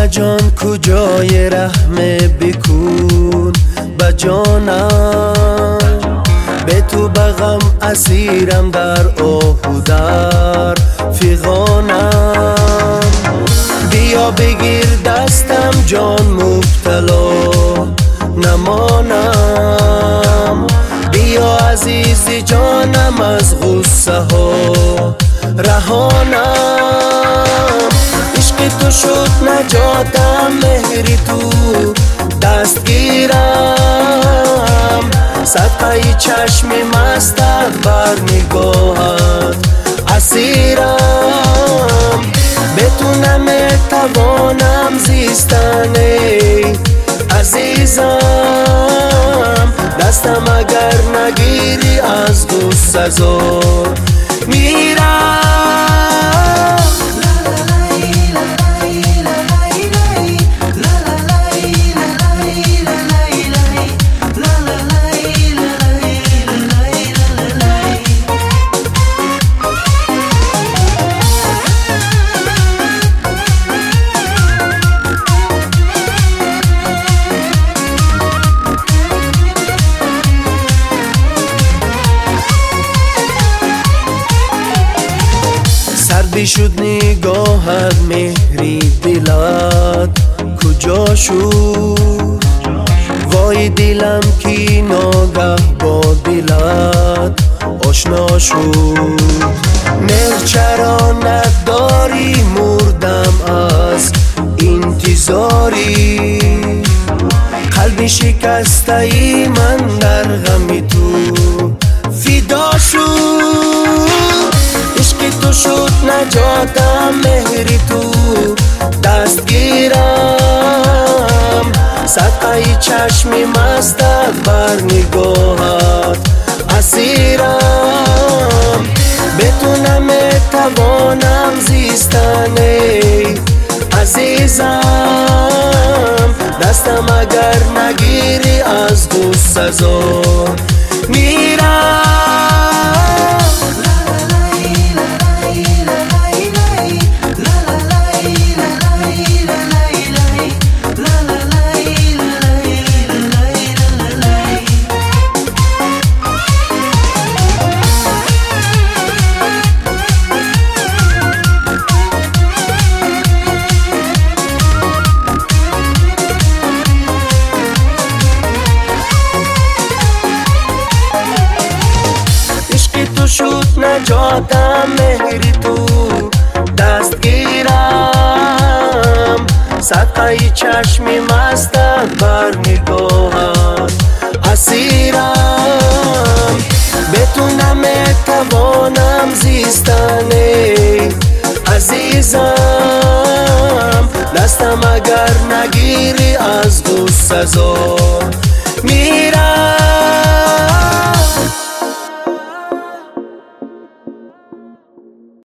جان کجای رحم بکن به جانم، به تو بغم اسیرم در آه و در فغانم. بیا بگیر دستم جان مبتلا نمانم، بیا عزیز جانم از غصه ها رهانم. عشق تو شد نجاتم، مهر تو دستگیرم، صدقه چشم مستت بر نگاهت اسیرم. به تو نمیتوانم زیستن ای عزیزم، دستم اگر نگیری از غصه زار میرم. سردی شد نگاهت، مهری دلت کجا شد؟ وای دلم کی ناگه با دلت آشنا شد. مهر چرا نداری؟ مردم از انتظاری، قلبی شکسته ای من در غم تو فدا شد. عشق تو شد نجاتم، مهر تو دستگیرم، صدقه چشم مستت بر نگاهت اسیرم. به تو نمیتوانم زیستن ای عزیزم، دستم اگر نگیری از غصه زار میرم. شد نجاتم، مهر تو دستگیرم، صدقه چشم مستت بر نگاهت اسیرم. به تو نمیتوانم زیستن ای عزیزم، دستم اگر نگیری از غصه زار